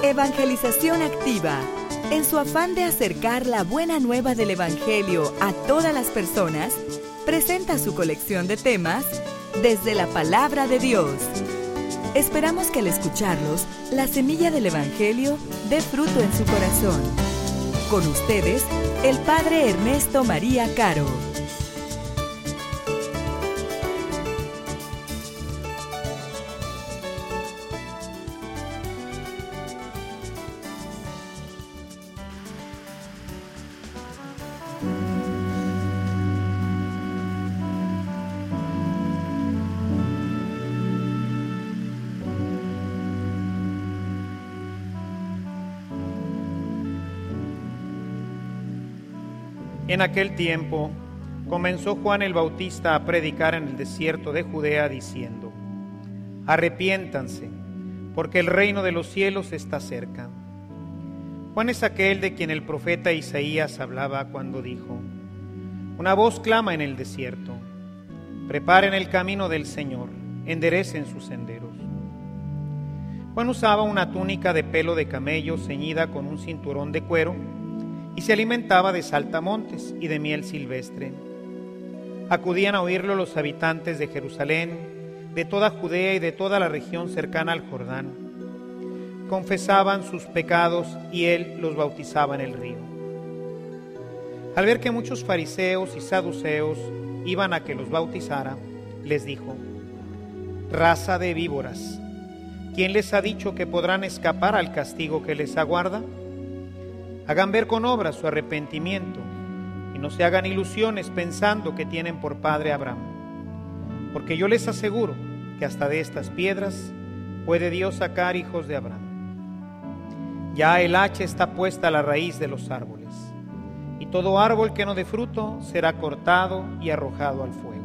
Evangelización Activa, en su afán de acercar la buena nueva del Evangelio a todas las personas, presenta su colección de temas desde la Palabra de Dios. Esperamos que al escucharlos, la semilla del Evangelio dé fruto en su corazón. Con ustedes, el Padre Ernesto María Caro. En aquel tiempo comenzó Juan el Bautista a predicar en el desierto de Judea diciendo: arrepiéntanse, porque el reino de los cielos está cerca. Juan es aquel de quien el profeta Isaías hablaba cuando dijo: una voz clama en el desierto, preparen el camino del Señor, enderecen sus senderos. Juan usaba una túnica de pelo de camello ceñida con un cinturón de cuero, y se alimentaba de saltamontes y de miel silvestre. Acudían a oírlo los habitantes de Jerusalén, de toda Judea y de toda la región cercana al Jordán. Confesaban sus pecados y él los bautizaba en el río. Al ver que muchos fariseos y saduceos iban a que los bautizara, les dijo: raza de víboras, ¿quién les ha dicho que podrán escapar al castigo que les aguarda? Hagan ver con obras su arrepentimiento y no se hagan ilusiones pensando que tienen por padre a Abraham. Porque yo les aseguro que hasta de estas piedras puede Dios sacar hijos de Abraham. Ya el hacha está puesta a la raíz de los árboles, y todo árbol que no dé fruto será cortado y arrojado al fuego.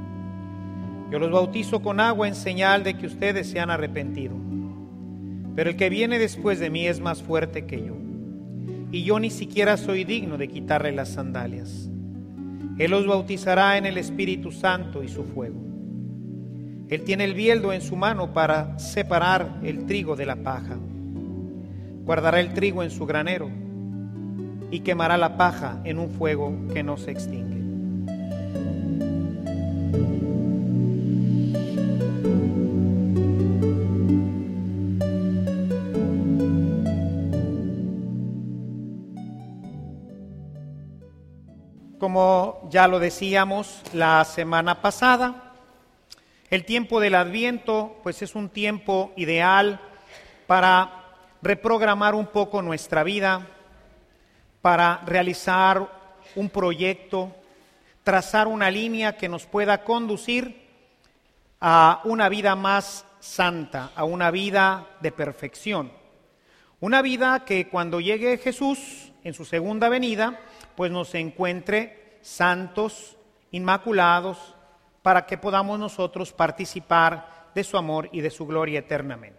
Yo los bautizo con agua en señal de que ustedes se han arrepentido. Pero el que viene después de mí es más fuerte que yo, y yo ni siquiera soy digno de quitarle las sandalias. Él los bautizará en el Espíritu Santo y su fuego. Él tiene el bieldo en su mano para separar el trigo de la paja. Guardará el trigo en su granero y quemará la paja en un fuego que no se extingue. Como ya lo decíamos la semana pasada, el tiempo del Adviento pues es un tiempo ideal para reprogramar un poco nuestra vida, para realizar un proyecto, trazar una línea que nos pueda conducir a una vida más santa, a una vida de perfección. Una vida que cuando llegue Jesús en su segunda venida, pues nos encuentre santos, inmaculados, para que podamos nosotros participar de su amor y de su gloria eternamente.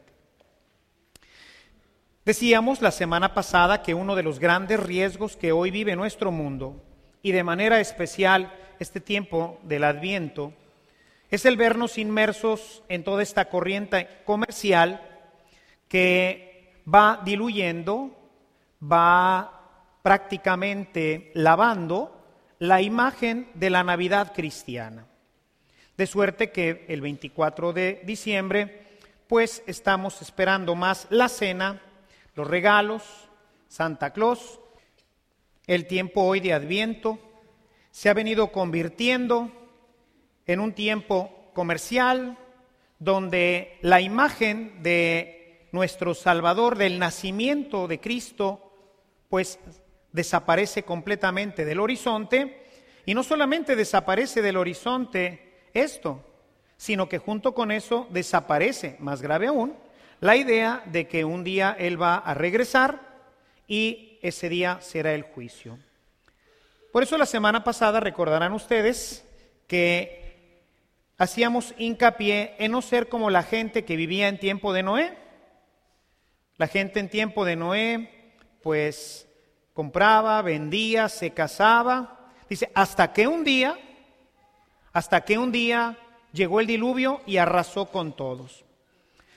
Decíamos la semana pasada que uno de los grandes riesgos que hoy vive nuestro mundo, y de manera especial este tiempo del Adviento, es el vernos inmersos en toda esta corriente comercial que va diluyendo, va prácticamente lavando la imagen de la Navidad cristiana. De suerte que el 24 de diciembre, pues estamos esperando más la cena, los regalos, Santa Claus. El tiempo hoy de Adviento se ha venido convirtiendo en un tiempo comercial donde la imagen de nuestro Salvador, del nacimiento de Cristo, pues desaparece completamente del horizonte, y no solamente desaparece del horizonte esto, sino que junto con eso desaparece, más grave aún, la idea de que un día Él va a regresar y ese día será el juicio. Por eso la semana pasada recordarán ustedes que hacíamos hincapié en no ser como la gente que vivía en tiempo de Noé. La gente en tiempo de Noé, pues compraba, vendía, se casaba. Dice, hasta que un día llegó el diluvio y arrasó con todos.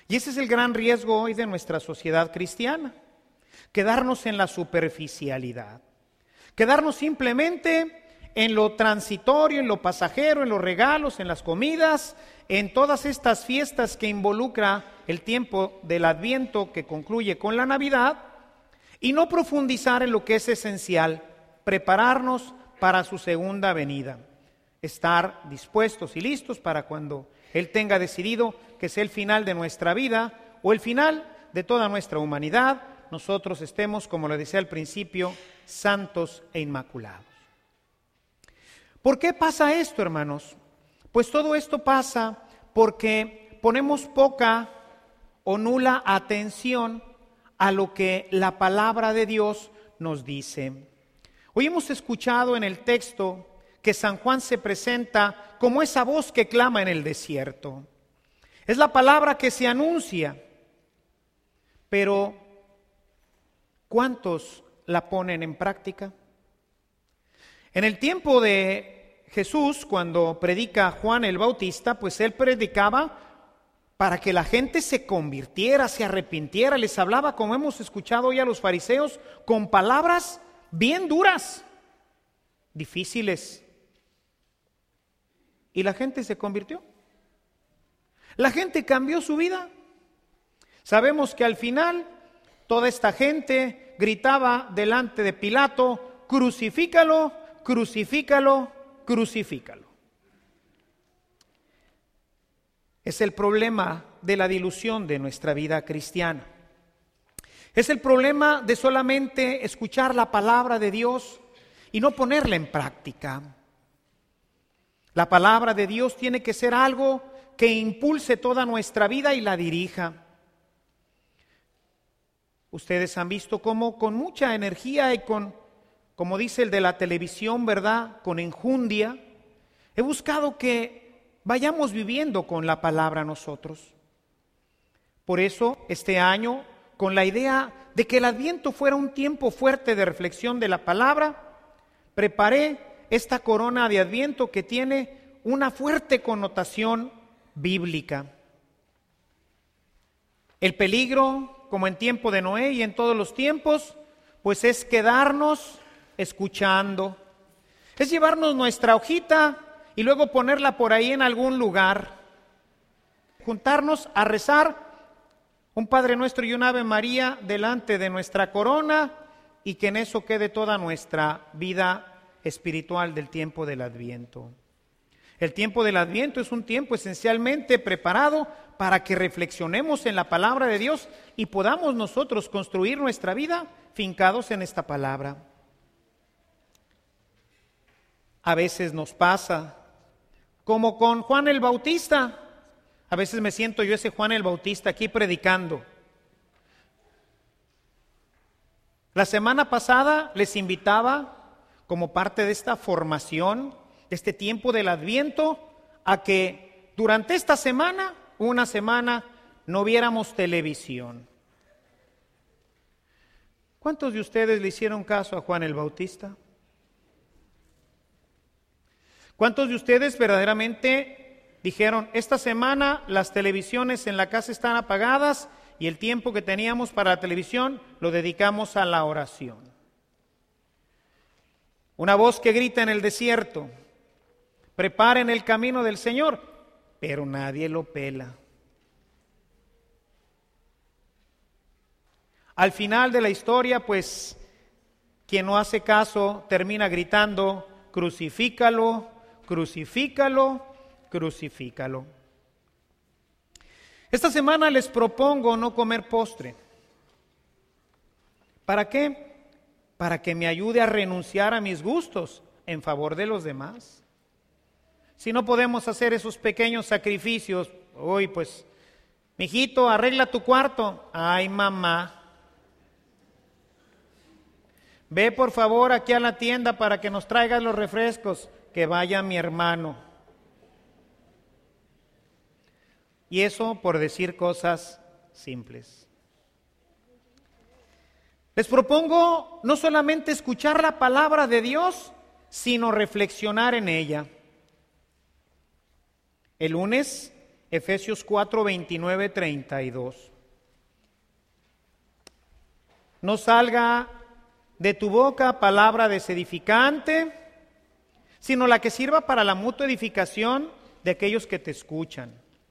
Y ese es el gran riesgo hoy de nuestra sociedad cristiana, quedarnos en la superficialidad, quedarnos simplemente en lo transitorio, en lo pasajero, en los regalos, en las comidas, en todas estas fiestas que involucra el tiempo del Adviento que concluye con la Navidad, y no profundizar en lo que es esencial, prepararnos para su segunda venida, estar dispuestos y listos para cuando Él tenga decidido que sea el final de nuestra vida o el final de toda nuestra humanidad, nosotros estemos, como lo decía al principio, santos e inmaculados. ¿Por qué pasa esto, hermanos? Pues todo esto pasa porque ponemos poca o nula atención a lo que la palabra de Dios nos dice. Hoy hemos escuchado en el texto que San Juan se presenta como esa voz que clama en el desierto. Es la palabra que se anuncia, pero ¿cuántos la ponen en práctica? En el tiempo de Jesús, cuando predica Juan el Bautista, pues él predicaba para que la gente se convirtiera, se arrepintiera. Les hablaba, como hemos escuchado hoy a los fariseos, con palabras bien duras, difíciles. Y la gente se convirtió. La gente cambió su vida. Sabemos que al final toda esta gente gritaba delante de Pilato: crucifícalo, crucifícalo, crucifícalo. Es el problema de la dilución de nuestra vida cristiana. Es el problema de solamente escuchar la palabra de Dios y no ponerla en práctica. La palabra de Dios tiene que ser algo que impulse toda nuestra vida y la dirija. Ustedes han visto cómo con mucha energía y como dice el de la televisión, ¿verdad?, con enjundia, he buscado que vayamos viviendo con la palabra nosotros. Por eso, este año, con la idea de que el Adviento fuera un tiempo fuerte de reflexión de la palabra, preparé esta corona de Adviento que tiene una fuerte connotación bíblica. El peligro, como en tiempo de Noé y en todos los tiempos, pues es quedarnos escuchando, es llevarnos nuestra hojita y luego ponerla por ahí en algún lugar, juntarnos a rezar un Padre Nuestro y un Ave María delante de nuestra corona y que en eso quede toda nuestra vida espiritual del tiempo del Adviento. El tiempo del Adviento es un tiempo esencialmente preparado para que reflexionemos en la palabra de Dios y podamos nosotros construir nuestra vida fincados en esta palabra. A veces nos pasa, como con Juan el Bautista, a veces me siento yo ese Juan el Bautista aquí predicando. La semana pasada les invitaba, como parte de esta formación, de este tiempo del Adviento, a que durante esta semana, una semana, no viéramos televisión. ¿Cuántos de ustedes le hicieron caso a Juan el Bautista? ¿Cuántos de ustedes verdaderamente dijeron, esta semana las televisiones en la casa están apagadas y el tiempo que teníamos para la televisión lo dedicamos a la oración? Una voz que grita en el desierto, preparen el camino del Señor, pero nadie lo pela. Al final de la historia, pues, quien no hace caso termina gritando, crucifícalo, crucifícalo, crucifícalo. Esta semana les propongo no comer postre. ¿Para qué? Para que me ayude a renunciar a mis gustos en favor de los demás. Si no podemos hacer esos pequeños sacrificios, hoy pues, mijito, arregla tu cuarto. Ay, mamá. Ve por favor aquí a la tienda para que nos traigas los refrescos. Que vaya mi hermano. Y eso por decir cosas simples. Les propongo no solamente escuchar la palabra de Dios, sino reflexionar en ella. El lunes Efesios 4, 29, 32. No salga de tu boca palabra desedificante, sino la que sirva para la mutua edificación de aquellos que te escuchan.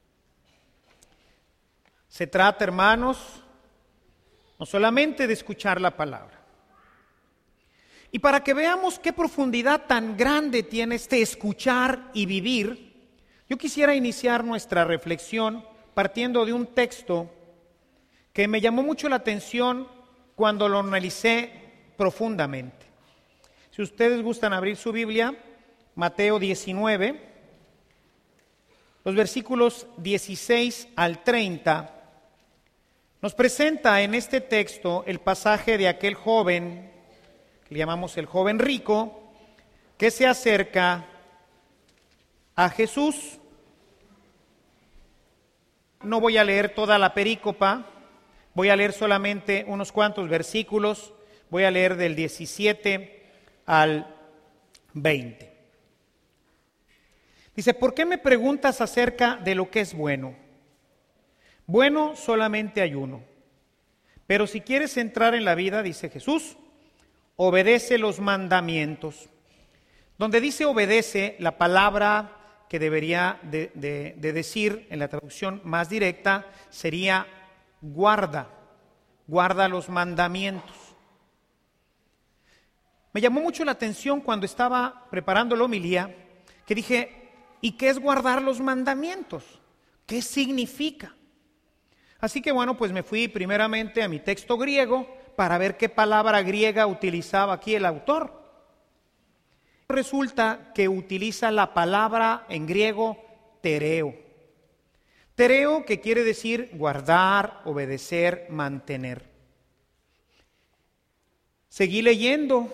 Se trata, hermanos, no solamente de escuchar la palabra. Y para que veamos qué profundidad tan grande tiene este escuchar y vivir, yo quisiera iniciar nuestra reflexión partiendo de un texto que me llamó mucho la atención cuando lo analicé profundamente. Si ustedes gustan abrir su Biblia, Mateo 19, los versículos 16 al 30, nos presenta en este texto el pasaje de aquel joven, que le llamamos el joven rico, que se acerca a Jesús. No voy a leer toda la perícopa, voy a leer solamente unos cuantos versículos, voy a leer del 17 al 20. Dice, ¿por qué me preguntas acerca de lo que es bueno? Bueno solamente hay uno. Pero si quieres entrar en la vida, dice Jesús, obedece los mandamientos. Donde dice obedece, la palabra que debería de decir en la traducción más directa sería guarda los mandamientos. Me llamó mucho la atención cuando estaba preparando la homilía, que dije, ¿y qué es guardar los mandamientos? ¿Qué significa? Así que bueno, pues me fui primeramente a mi texto griego para ver qué palabra griega utilizaba aquí el autor. Resulta que utiliza la palabra en griego tereo. Tereo, que quiere decir guardar, obedecer, mantener. Seguí leyendo.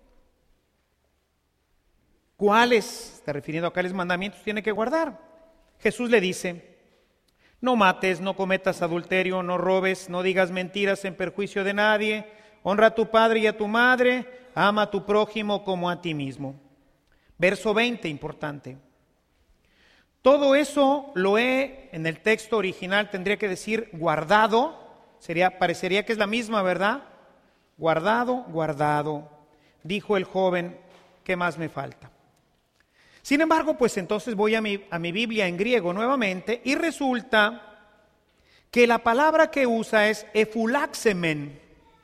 ¿Cuáles? Está refiriendo a cuáles mandamientos tiene que guardar. Jesús le dice, no mates, no cometas adulterio, no robes, no digas mentiras en perjuicio de nadie, honra a tu padre y a tu madre, ama a tu prójimo como a ti mismo. Verso 20, importante. Todo eso lo he, en el texto original tendría que decir guardado, parecería que es la misma, ¿verdad? Guardado, dijo el joven, ¿qué más me falta? Sin embargo, pues entonces voy a mi Biblia en griego nuevamente y resulta que la palabra que usa es efulaxemen,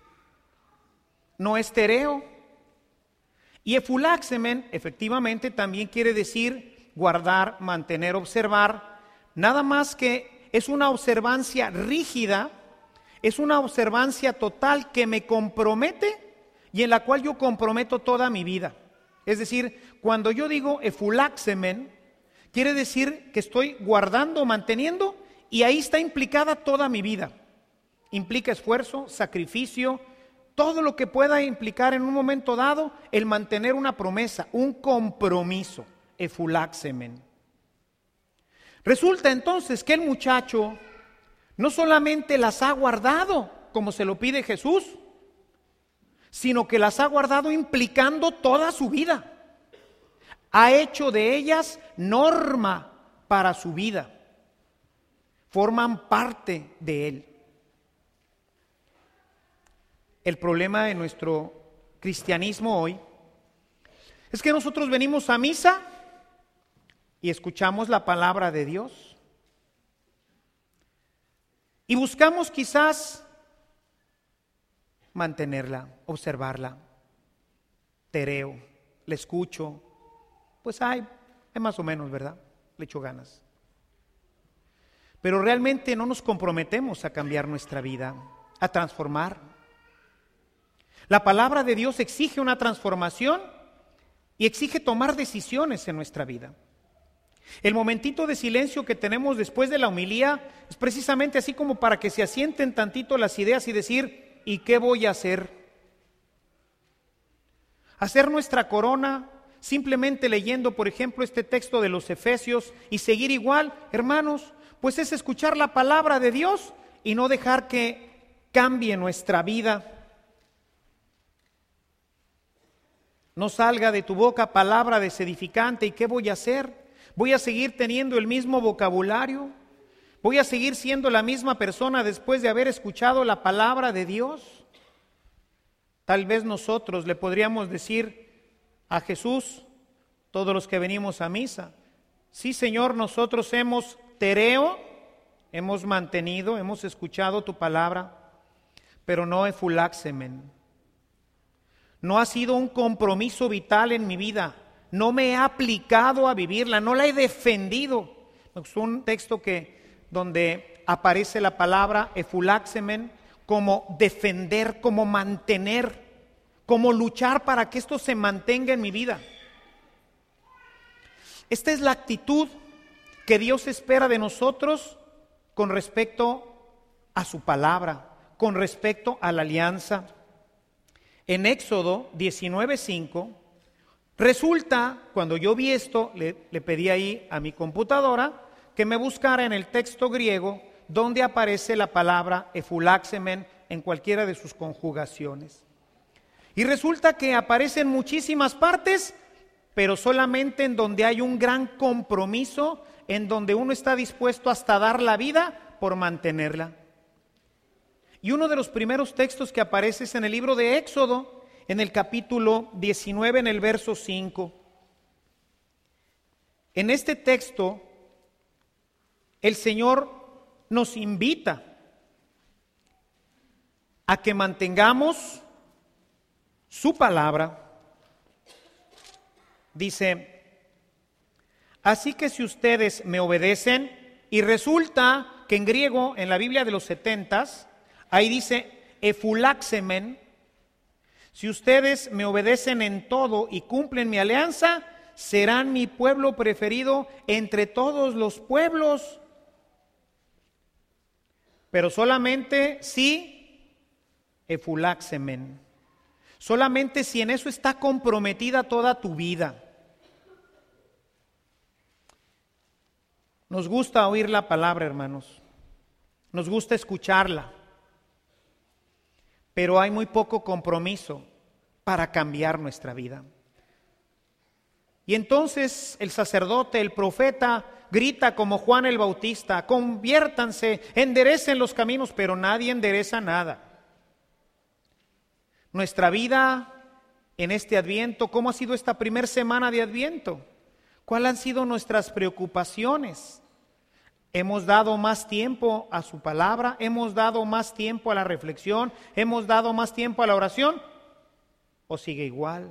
no es tereo. Y efulaxemen efectivamente también quiere decir guardar, mantener, observar, nada más que es una observancia rígida, es una observancia total que me compromete y en la cual yo comprometo toda mi vida. Es decir, cuando yo digo efulaxemen, quiere decir que estoy guardando, manteniendo, y ahí está implicada toda mi vida. Implica esfuerzo, sacrificio, todo lo que pueda implicar en un momento dado el mantener una promesa, un compromiso, efulaxemen. Resulta entonces que el muchacho no solamente las ha guardado, como se lo pide Jesús, sino que las ha guardado implicando toda su vida. Ha hecho de ellas norma para su vida. Forman parte de él. El problema de nuestro cristianismo hoy es que nosotros venimos a misa y escuchamos la palabra de Dios y buscamos quizás mantenerla, observarla, tereo, la escucho, pues hay más o menos, ¿verdad? Le echo ganas. Pero realmente no nos comprometemos a cambiar nuestra vida, a transformar. La palabra de Dios exige una transformación y exige tomar decisiones en nuestra vida. El momentito de silencio que tenemos después de la homilía es precisamente así como para que se asienten tantito las ideas y decir, ¿y qué voy a hacer? Hacer nuestra corona simplemente leyendo, por ejemplo, este texto de los Efesios y seguir igual, hermanos, pues es escuchar la palabra de Dios y no dejar que cambie nuestra vida. No salga de tu boca palabra desedificante. ¿Y qué voy a hacer? ¿Voy a seguir teniendo el mismo vocabulario? ¿Voy a seguir siendo la misma persona después de haber escuchado la palabra de Dios? Tal vez nosotros le podríamos decir a Jesús, todos los que venimos a misa, sí, Señor, nosotros hemos hemos mantenido, hemos escuchado tu palabra, pero no efulaxemen. No ha sido un compromiso vital en mi vida. No me he aplicado a vivirla, no la he defendido. Es un texto donde aparece la palabra efulaxemen como defender, como mantener, como luchar para que esto se mantenga en mi vida. Esta es la actitud que Dios espera de nosotros con respecto a su palabra, con respecto a la alianza. En Éxodo 19:5, resulta, cuando yo vi esto, le pedí ahí a mi computadora que me buscara en el texto griego donde aparece la palabra efulaxemen en cualquiera de sus conjugaciones. Y resulta que aparece en muchísimas partes, pero solamente en donde hay un gran compromiso, en donde uno está dispuesto hasta dar la vida por mantenerla. Y uno de los primeros textos que aparece es en el libro de Éxodo, en el capítulo 19, en el verso 5. En este texto, el Señor nos invita a que mantengamos su palabra. Dice, así que si ustedes me obedecen, y resulta que en griego, en la Biblia de los 70s, ahí dice efulaxemen, si ustedes me obedecen en todo y cumplen mi alianza, serán mi pueblo preferido entre todos los pueblos. Pero solamente si efulaxemen, solamente si en eso está comprometida toda tu vida. Nos gusta oír la palabra, hermanos, nos gusta escucharla, pero hay muy poco compromiso para cambiar nuestra vida. Y entonces el sacerdote, el profeta, grita como Juan el Bautista, conviértanse, enderecen los caminos, pero nadie endereza nada. Nuestra vida en este Adviento, ¿cómo ha sido esta primera semana de Adviento? ¿Cuáles han sido nuestras preocupaciones? ¿Hemos dado más tiempo a su palabra? ¿Hemos dado más tiempo a la reflexión? ¿Hemos dado más tiempo a la oración? ¿O sigue igual?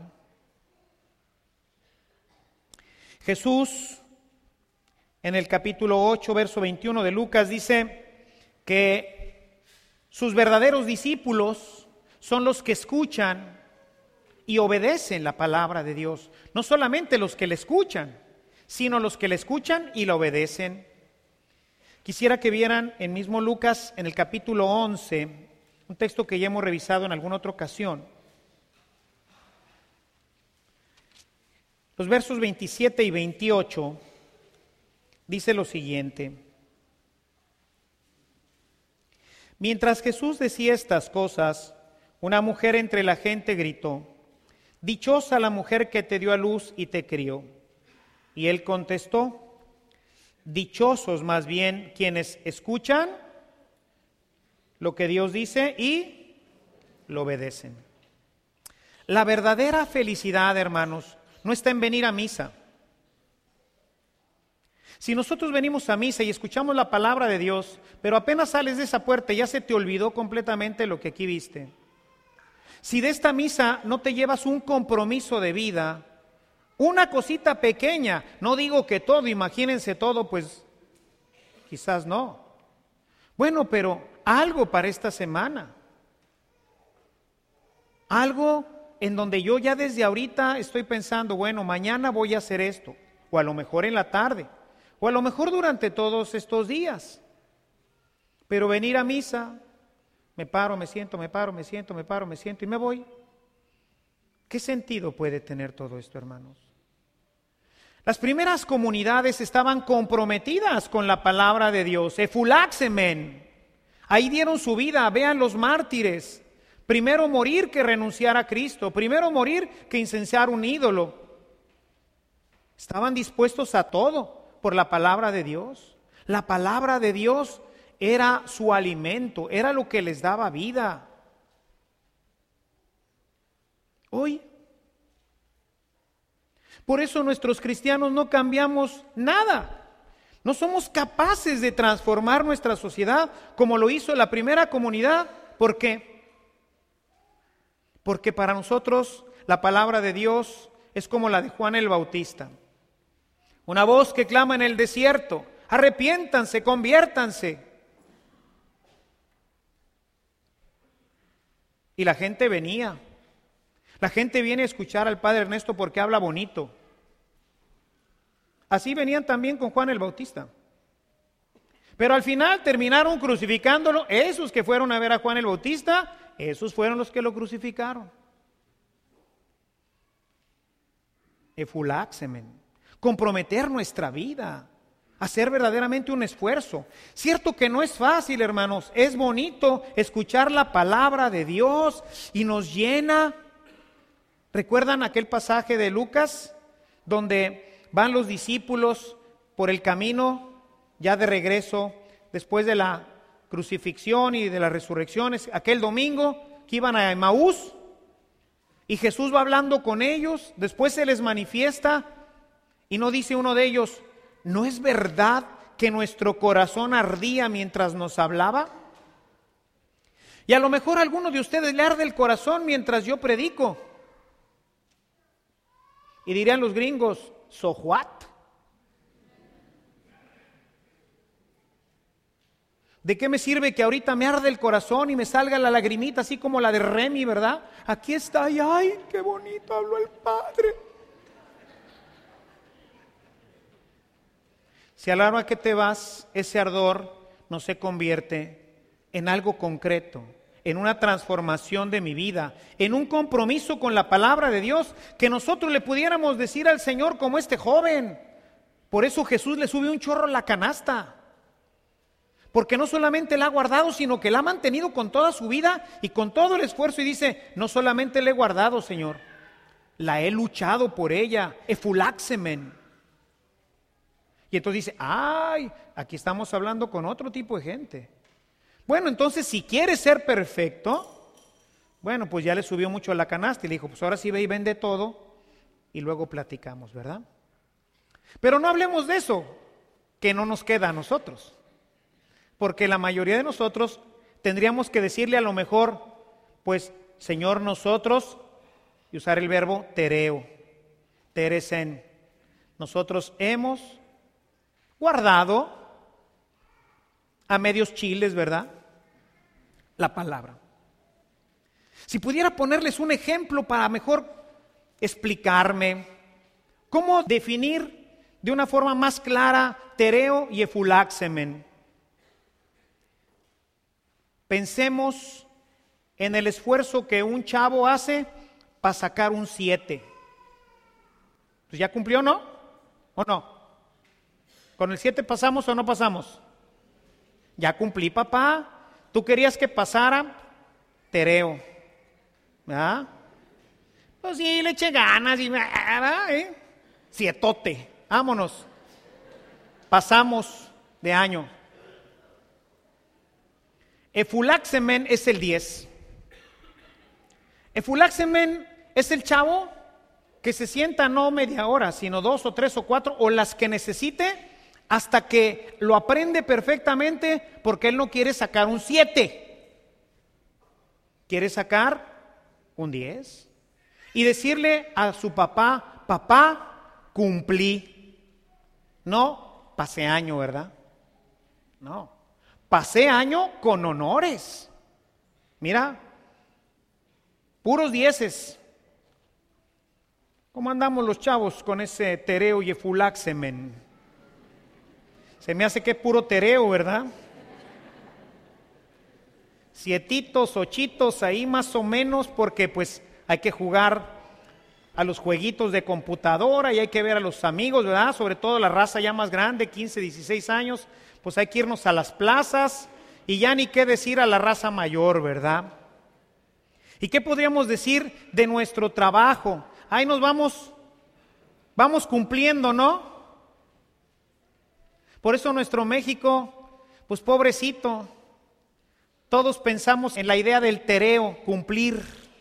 Jesús, en el capítulo 8, verso 21 de Lucas, dice que sus verdaderos discípulos son los que escuchan y obedecen la palabra de Dios. No solamente los que le escuchan, sino los que le escuchan y la obedecen. Quisiera que vieran en mismo Lucas, en el capítulo 11, un texto que ya hemos revisado en alguna otra ocasión. Los versos 27 y 28 dice lo siguiente. Mientras Jesús decía estas cosas, una mujer entre la gente gritó, dichosa la mujer que te dio a luz y te crió. Y él contestó, dichosos más bien quienes escuchan lo que Dios dice y lo obedecen. La verdadera felicidad, hermanos, no está en venir a misa. Si nosotros venimos a misa y escuchamos la palabra de Dios, pero apenas sales de esa puerta ya se te olvidó completamente lo que aquí viste. Si de esta misa no te llevas un compromiso de vida, una cosita pequeña, no digo que todo, imagínense todo, pues quizás no. Bueno, pero algo para esta semana. Algo en donde yo ya desde ahorita estoy pensando, bueno, mañana voy a hacer esto, o a lo mejor en la tarde, o a lo mejor durante todos estos días. Pero venir a misa, me paro, me siento, me paro, me siento, me paro, me siento y me voy. ¿Qué sentido puede tener todo esto, hermanos? Las primeras comunidades estaban comprometidas con la palabra de Dios. Efulaxemen. Ahí dieron su vida, vean los mártires. Primero morir que renunciar a Cristo. Primero morir que incendiar un ídolo. Estaban dispuestos a todo por la palabra de Dios. La palabra de Dios era su alimento, era lo que les daba vida. Hoy, por eso nuestros cristianos no cambiamos nada. No somos capaces de transformar nuestra sociedad como lo hizo la primera comunidad. ¿Por qué? Porque para nosotros la palabra de Dios es como la de Juan el Bautista. Una voz que clama en el desierto: arrepiéntanse, conviértanse. Y la gente venía. La gente viene a escuchar al Padre Ernesto porque habla bonito. Así venían también con Juan el Bautista. Pero al final terminaron crucificándolo. Esos que fueron a ver a Juan el Bautista, esos fueron los que lo crucificaron. Efulaxemen, comprometer nuestra vida, hacer verdaderamente un esfuerzo. Cierto que no es fácil, hermanos, es bonito escuchar la palabra de Dios y nos llena. ¿Recuerdan aquel pasaje de Lucas donde van los discípulos por el camino ya de regreso después de la crucifixión y de las resurrecciones, aquel domingo que iban a Emaús, y Jesús va hablando con ellos, después se les manifiesta y no dice uno de ellos: ¿no es verdad que nuestro corazón ardía mientras nos hablaba? Y a lo mejor a alguno de ustedes le arde el corazón mientras yo predico. Y dirían los gringos: ¿so what? ¿De qué me sirve que ahorita me arde el corazón y me salga la lagrimita así como la de Remy, verdad? Aquí está y ¡ay, qué bonito habló el Padre! Si a la hora que te vas, ese ardor no se convierte en algo concreto, en una transformación de mi vida, en un compromiso con la palabra de Dios, que nosotros le pudiéramos decir al Señor como este joven. Por eso Jesús le sube un chorro a la canasta, porque no solamente la ha guardado, sino que la ha mantenido con toda su vida y con todo el esfuerzo, y dice: no solamente la he guardado, Señor, la he luchado por ella, efulaxemen. Y entonces dice: ay, aquí estamos hablando con otro tipo de gente. Bueno, entonces si quieres ser perfecto, bueno, pues ya le subió mucho a la canasta y le dijo: pues ahora sí ve y vende todo y luego platicamos, ¿verdad? Pero no hablemos de eso, que no nos queda a nosotros. Porque la mayoría de nosotros tendríamos que decirle a lo mejor: pues Señor, nosotros, y usar el verbo tereo, teresen, nosotros hemos guardado a medios chiles, ¿verdad?, la palabra. Si pudiera ponerles un ejemplo para mejor explicarme cómo definir de una forma más clara tereo y efulaxemen. Pensemos en el esfuerzo que un chavo hace para sacar un 7. Pues ya cumplió, ¿no? ¿O no? ¿Con el 7 pasamos o no pasamos? Ya cumplí, papá. ¿Tú querías que pasara? Tereo. ¿Verdad? Pues sí, le eché ganas y sietote. Vámonos. Pasamos de año. Efulaxemen es el 10. Efulaxemen es el chavo que se sienta no media hora, sino 2 o 3 o 4 o las que necesite hasta que lo aprende perfectamente, porque él no quiere sacar un 7. Quiere sacar un 10 y decirle a su papá: papá, cumplí. No, pasé año, ¿verdad? No. Pasé año con honores. Mira, puros 10. ¿Cómo andamos los chavos con ese tereo y efulaxemen? Se me hace que es puro tereo, ¿verdad? 7, 8 ahí más o menos, porque pues hay que jugar a los jueguitos de computadora y hay que ver a los amigos, ¿verdad? Sobre todo la raza ya más grande, 15, 16 años. Pues hay que irnos a las plazas y ya ni qué decir a la raza mayor, ¿verdad? ¿Y qué podríamos decir de nuestro trabajo? Ahí nos vamos cumpliendo, ¿no? Por eso nuestro México, pues pobrecito, todos pensamos en la idea del tereo, cumplir.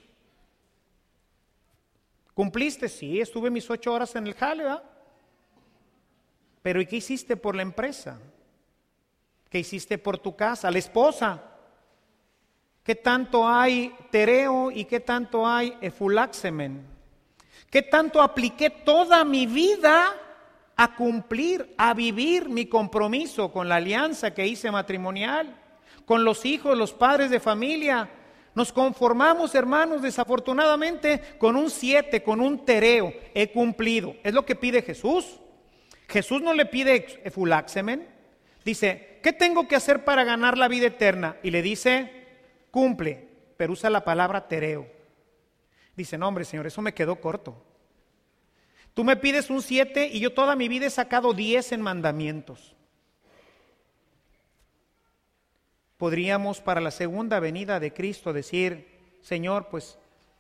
¿Cumpliste? Sí, estuve mis 8 horas en el jale, ¿verdad? Pero ¿y qué hiciste por la empresa? ¿Qué hiciste por tu casa? La esposa. ¿Qué tanto hay tereo y qué tanto hay efulaxemen? ¿Qué tanto apliqué toda mi vida a cumplir, a vivir mi compromiso con la alianza que hice matrimonial, con los hijos, los padres de familia? Nos conformamos, hermanos, desafortunadamente, con un 7, con un tereo. He cumplido. Es lo que pide Jesús. Jesús no le pide efulaxemen. Dice, ¿qué tengo que hacer para ganar la vida eterna? Y le dice, cumple, pero usa la palabra tereo. Dice, no hombre, Señor, eso me quedó corto. Tú me pides un 7 y yo toda mi vida he sacado 10 en mandamientos. Podríamos para la segunda venida de Cristo decir, Señor, pues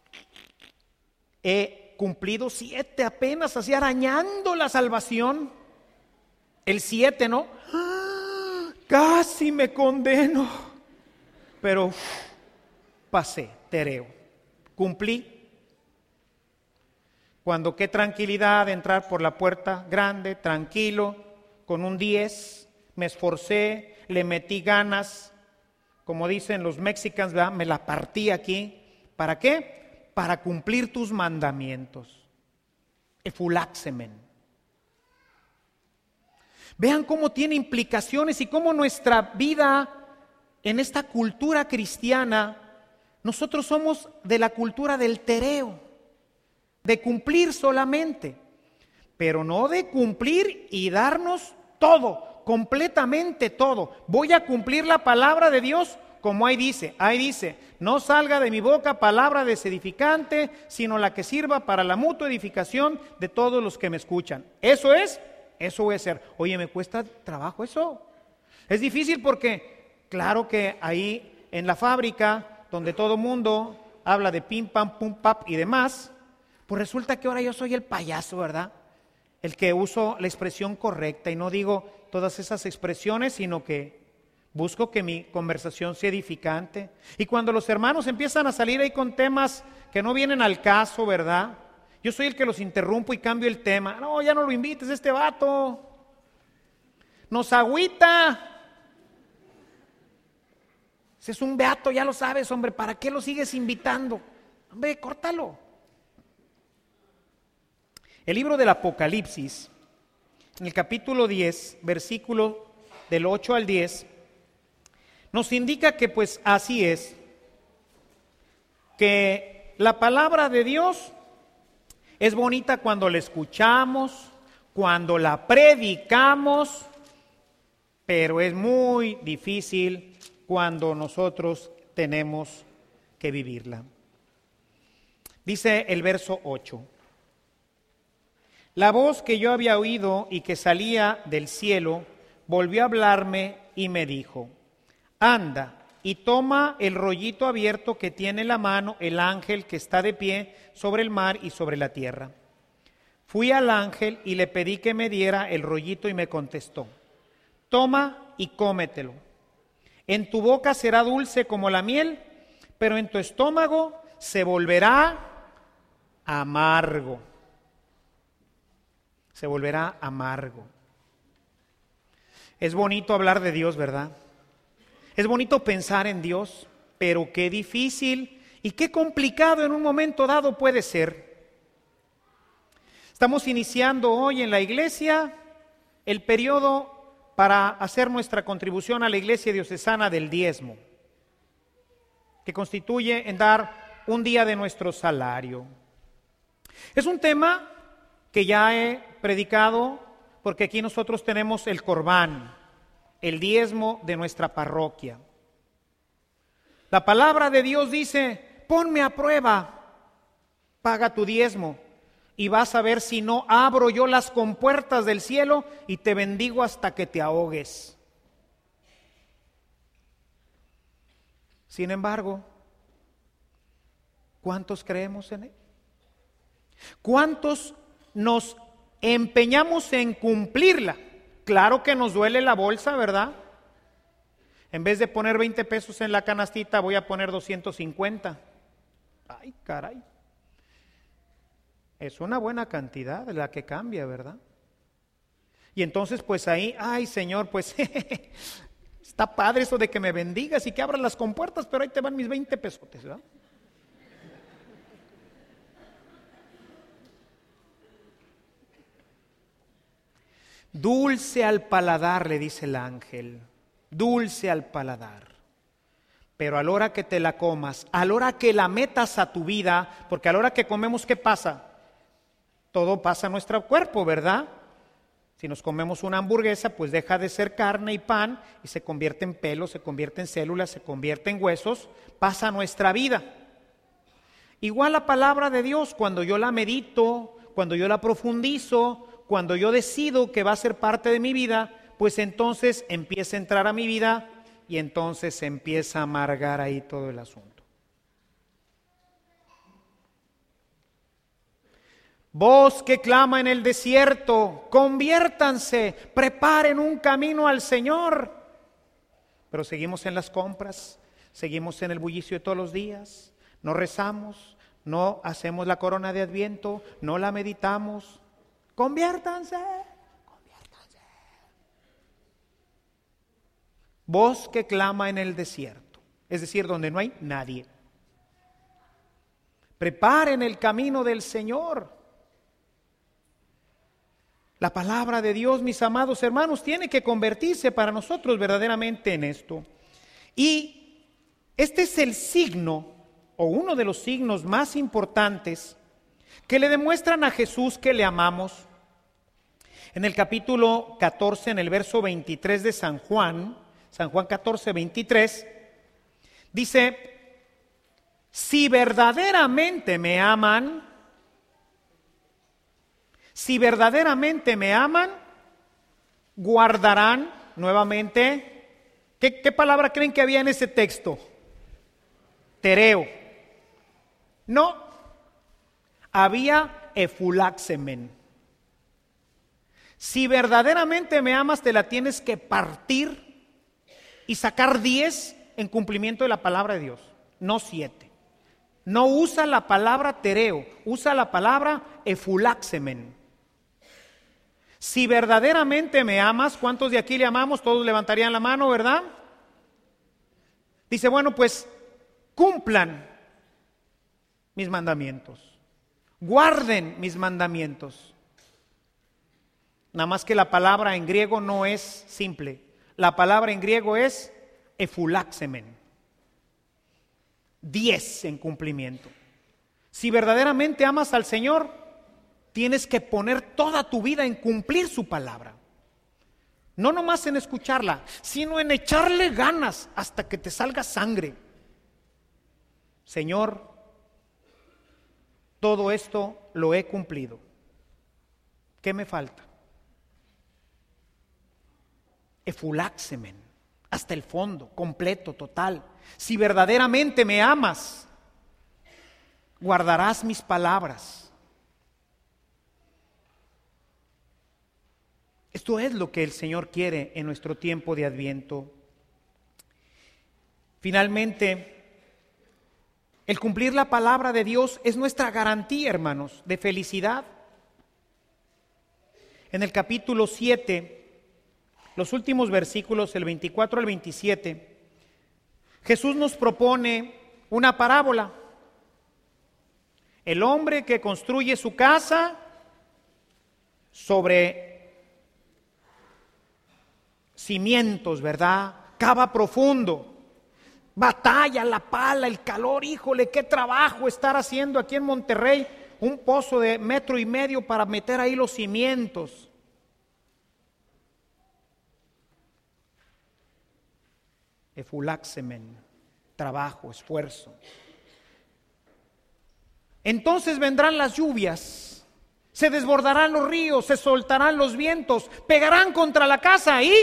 he cumplido 7 apenas, así arañando la salvación. El 7, ¿no? Casi me condeno. Pero pasé, tereo, cumplí. Cuando qué tranquilidad entrar por la puerta grande, tranquilo, con un 10, me esforcé, le metí ganas, como dicen los mexicanos, ¿verdad? Me la partí aquí. ¿Para qué? Para cumplir tus mandamientos. Efulaxemen. Vean cómo tiene implicaciones y cómo nuestra vida en esta cultura cristiana, nosotros somos de la cultura del tereo, de cumplir solamente, pero no de cumplir y darnos todo, completamente todo. Voy a cumplir la palabra de Dios como ahí dice, no salga de mi boca palabra desedificante, sino la que sirva para la mutua edificación de todos los que me escuchan. Eso voy a hacer. Oye, me cuesta trabajo eso. Es difícil porque, claro que ahí en la fábrica, donde todo mundo habla de pim, pam, pum, pap y demás, pues resulta que ahora yo soy el payaso, ¿verdad? El que uso la expresión correcta y no digo todas esas expresiones, sino que busco que mi conversación sea edificante. Y cuando los hermanos empiezan a salir ahí con temas que no vienen al caso, ¿verdad? Yo soy el que los interrumpo y cambio el tema. No, ya no lo invites, este vato nos agüita. Si es un beato, ya lo sabes, hombre, ¿para qué lo sigues invitando? Hombre, córtalo. El libro del Apocalipsis, en el capítulo 10, versículo del 8 al 10, nos indica que pues así es, que la palabra de Dios es bonita cuando la escuchamos, cuando la predicamos, pero es muy difícil cuando nosotros tenemos que vivirla. Dice el verso 8. La voz que yo había oído y que salía del cielo volvió a hablarme y me dijo, anda y toma el rollito abierto que tiene en la mano el ángel que está de pie sobre el mar y sobre la tierra. Fui al ángel y le pedí que me diera el rollito y me contestó, toma y cómetelo. En tu boca será dulce como la miel, pero en tu estómago se volverá amargo. Se volverá amargo. Es bonito hablar de Dios, ¿verdad? Es bonito pensar en Dios, pero qué difícil y qué complicado en un momento dado puede ser. Estamos iniciando hoy en la iglesia el periodo para hacer nuestra contribución a la iglesia diocesana del diezmo, que constituye en dar un día de nuestro salario. Es un tema que ya he predicado porque aquí nosotros tenemos el corbán, el diezmo de nuestra parroquia. La palabra de Dios dice, ponme a prueba, paga tu diezmo y vas a ver si no abro yo las compuertas del cielo y te bendigo hasta que te ahogues. Sin embargo, ¿cuántos creemos en él? ¿Cuántos nos empeñamos en cumplirla? Claro que nos duele la bolsa, ¿verdad? En vez de poner 20 pesos en la canastita, voy a poner 250. Ay, caray. Es una buena cantidad la que cambia, ¿verdad? Y entonces pues ahí, ay Señor, pues está padre eso de que me bendigas y que abras las compuertas, pero ahí te van mis 20 pesotes, ¿verdad? Dulce al paladar, le dice el ángel, dulce al paladar. Pero a la hora que te la comas, a la hora que la metas a tu vida, porque a la hora que comemos, ¿qué pasa? Todo pasa a nuestro cuerpo, ¿verdad? Si nos comemos una hamburguesa, pues deja de ser carne y pan y se convierte en pelo, se convierte en células, se convierte en huesos, pasa a nuestra vida. Igual la palabra de Dios, cuando yo la medito, cuando yo la profundizo, cuando yo decido que va a ser parte de mi vida, pues entonces empieza a entrar a mi vida y entonces se empieza a amargar ahí todo el asunto. Voz que clama en el desierto, conviértanse, preparen un camino al Señor. Pero seguimos en las compras, seguimos en el bullicio de todos los días, no rezamos, no hacemos la corona de Adviento, no la meditamos. Conviértanse, conviértanse. Voz que clama en el desierto, es decir, donde no hay nadie. Preparen el camino del Señor. La palabra de Dios, mis amados hermanos, tiene que convertirse para nosotros verdaderamente en esto. Y este es el signo, o uno de los signos más importantes, que le demuestran a Jesús que le amamos. En el capítulo 14, en el verso 23 de San Juan 14, 23, dice, si verdaderamente me aman, guardarán nuevamente. ¿Qué palabra creen que había en ese texto? Tereo. No, había efulaxemen. Si verdaderamente me amas, te la tienes que partir y sacar 10 en cumplimiento de la palabra de Dios, no 7. No usa la palabra tereo, usa la palabra efulaxemen. Si verdaderamente me amas, ¿cuántos de aquí le amamos? Todos levantarían la mano, ¿verdad? Dice, bueno, pues cumplan mis mandamientos, guarden mis mandamientos. Nada más que la palabra en griego no es simple, la palabra en griego es efulaxemen. 10 en cumplimiento. Si verdaderamente amas al Señor, tienes que poner toda tu vida en cumplir su palabra. No nomás en escucharla, sino en echarle ganas hasta que te salga sangre. Señor, todo esto lo he cumplido. ¿Qué me falta? Efulaxemen, hasta el fondo, completo, total. Si verdaderamente me amas, guardarás mis palabras. Esto es lo que el Señor quiere en nuestro tiempo de Adviento. Finalmente, el cumplir la palabra de Dios es nuestra garantía, hermanos, de felicidad. En el capítulo 7, los últimos versículos, el 24 al 27, Jesús nos propone una parábola. El hombre que construye su casa sobre cimientos, ¿verdad? Cava profundo, batalla, la pala, el calor, híjole, qué trabajo estar haciendo aquí en Monterrey un pozo de 1.5 metros para meter ahí los cimientos. Efulaxemen, trabajo, esfuerzo. Entonces vendrán las lluvias, se desbordarán los ríos, se soltarán los vientos, pegarán contra la casa y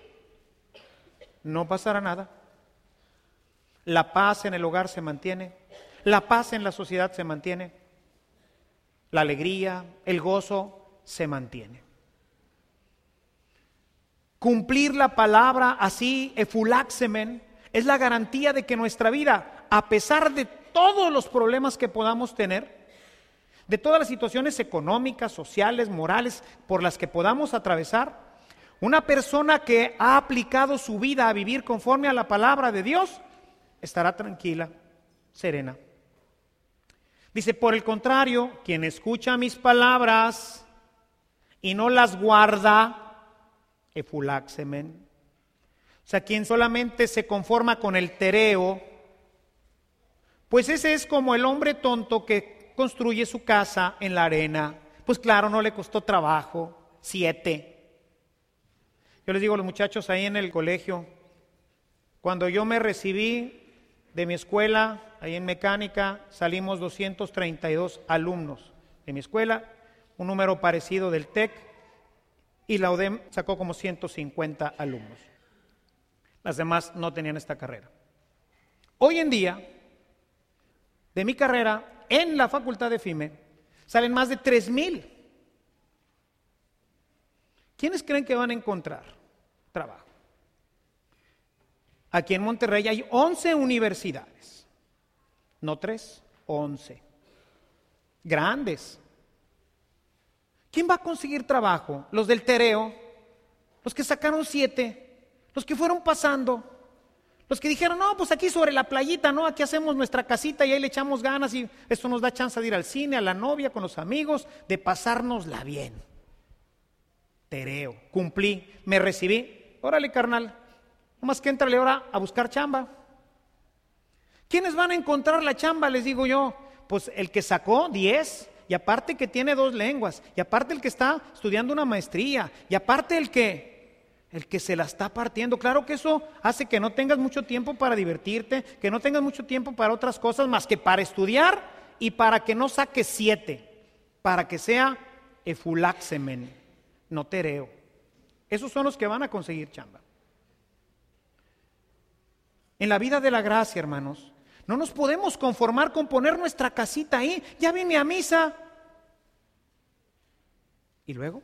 no pasará nada. La paz en el hogar se mantiene, la paz en la sociedad se mantiene, la alegría, el gozo se mantiene. Cumplir la palabra así, efulaxemen, es la garantía de que nuestra vida, a pesar de todos los problemas que podamos tener, de todas las situaciones económicas, sociales, morales por las que podamos atravesar, una persona que ha aplicado su vida a vivir conforme a la palabra de Dios, estará tranquila, serena. Dice, por el contrario, quien escucha mis palabras y no las guarda, efulaxemen. O sea, quien solamente se conforma con el tereo, pues ese es como el hombre tonto que construye su casa en la arena. Pues claro, no le costó trabajo, 7. Yo les digo a los muchachos ahí en el colegio, cuando yo me recibí de mi escuela, ahí en mecánica, salimos 232 alumnos de mi escuela, un número parecido del TEC, y la UDEM sacó como 150 alumnos. Las demás no tenían esta carrera. Hoy en día, de mi carrera, en la facultad de FIME, salen más de 3,000. ¿Quiénes creen que van a encontrar trabajo? Aquí en Monterrey hay 11 universidades, no 3, 11. Grandes. ¿Quién va a conseguir trabajo? Los del tereo, los que sacaron 7, los que fueron pasando, los que dijeron, no, pues aquí sobre la playita, ¿no? Aquí hacemos nuestra casita y ahí le echamos ganas y esto nos da chance de ir al cine, a la novia, con los amigos, de pasárnosla bien. Tereo, cumplí, me recibí, órale carnal, nomás que éntrale ahora a buscar chamba. ¿Quiénes van a encontrar la chamba? Les digo yo, pues el que sacó 10, y aparte que tiene 2 lenguas, y aparte el que está estudiando una maestría, y aparte el que se la está partiendo. Claro que eso hace que no tengas mucho tiempo para divertirte, que no tengas mucho tiempo para otras cosas más que para estudiar y para que no saques 7, para que sea efulaxemen, no tereo. Esos son los que van a conseguir chamba. En la vida de la gracia, hermanos, no nos podemos conformar con poner nuestra casita ahí. Ya vine a misa. ¿Y luego?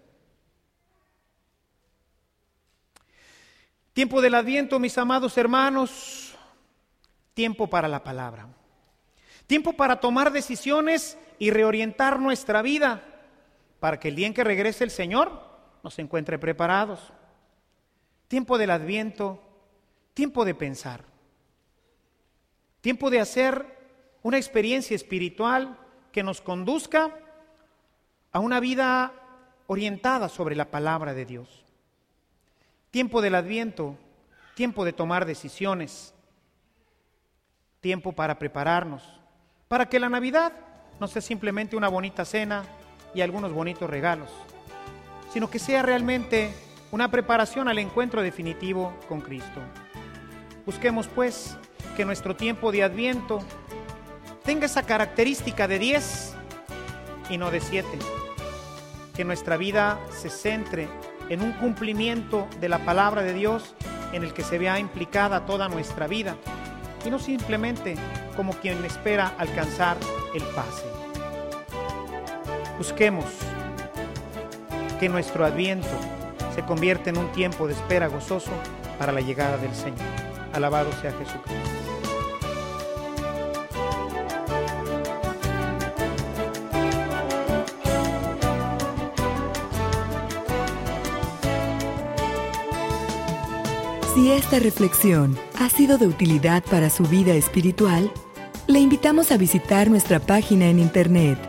Tiempo del Adviento, mis amados hermanos, tiempo para la palabra, tiempo para tomar decisiones y reorientar nuestra vida para que el día en que regrese el Señor nos encuentre preparados. Tiempo del Adviento, tiempo de pensar, tiempo de hacer una experiencia espiritual que nos conduzca a una vida orientada sobre la palabra de Dios. Tiempo del Adviento, tiempo de tomar decisiones, tiempo para prepararnos, para que la Navidad no sea simplemente una bonita cena y algunos bonitos regalos, sino que sea realmente una preparación al encuentro definitivo con Cristo. Busquemos pues que nuestro tiempo de Adviento tenga esa característica de 10 y no de 7, que nuestra vida se centre en un cumplimiento de la palabra de Dios en el que se vea implicada toda nuestra vida y no simplemente como quien espera alcanzar el pase. Busquemos que nuestro Adviento se convierta en un tiempo de espera gozoso para la llegada del Señor. Alabado sea Jesucristo. Si esta reflexión ha sido de utilidad para su vida espiritual, le invitamos a visitar nuestra página en internet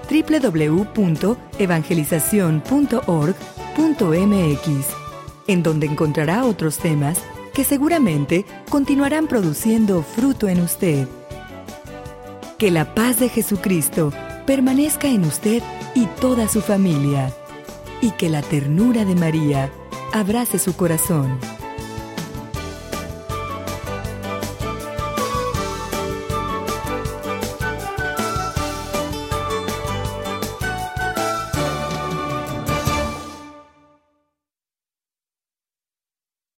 www.evangelizacion.org.mx, en donde encontrará otros temas que seguramente continuarán produciendo fruto en usted. Que la paz de Jesucristo permanezca en usted y toda su familia, y que la ternura de María abrace su corazón.